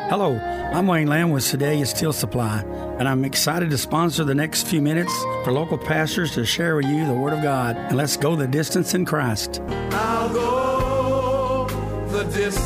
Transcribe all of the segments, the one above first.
Hello, I'm Wayne Lamb with Sedalia Steel Supply, and I'm excited to sponsor the next few minutes for local pastors to share with you the Word of God. And let's go the distance in Christ. I'll go the distance.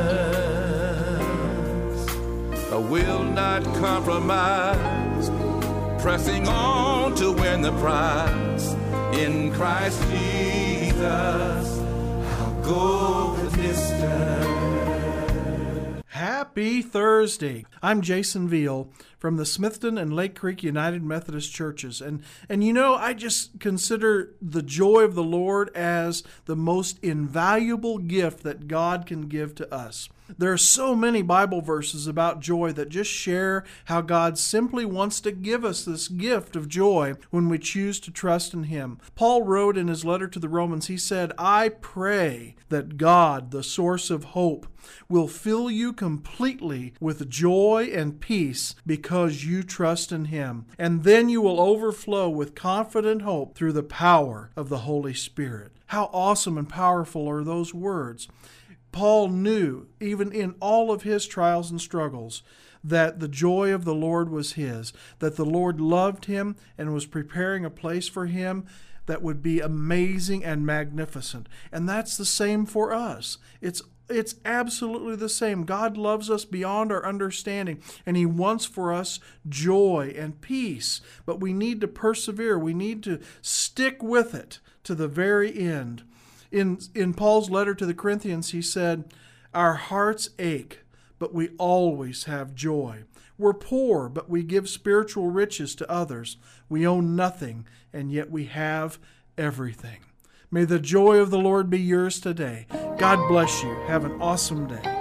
I will not compromise, pressing on to win the prize. In Christ Jesus, I'll go the distance. Happy Thursday. I'm Jason Veal from the Smithton and Lake Creek United Methodist Churches. And you know, I just consider the joy of the Lord as the most invaluable gift that God can give to us. There are so many Bible verses about joy that just share how God simply wants to give us this gift of joy when we choose to trust in Him. Paul wrote in his letter to the Romans, he said, "I pray that God, the source of hope, will fill you completely with joy and peace because you trust in Him. And then you will overflow with confident hope through the power of the Holy Spirit." How awesome and powerful are those words. Paul knew, even in all of his trials and struggles, that the joy of the Lord was his, that the Lord loved him and was preparing a place for him that would be amazing and magnificent. And that's the same for us. It's absolutely the same. God loves us beyond our understanding, and He wants for us joy and peace. But we need to persevere. We need to stick with it to the very end. In Paul's letter to the Corinthians, he said, "Our hearts ache, but we always have joy. We're poor, but we give spiritual riches to others. We own nothing, and yet we have everything." May the joy of the Lord be yours today. God bless you. Have an awesome day.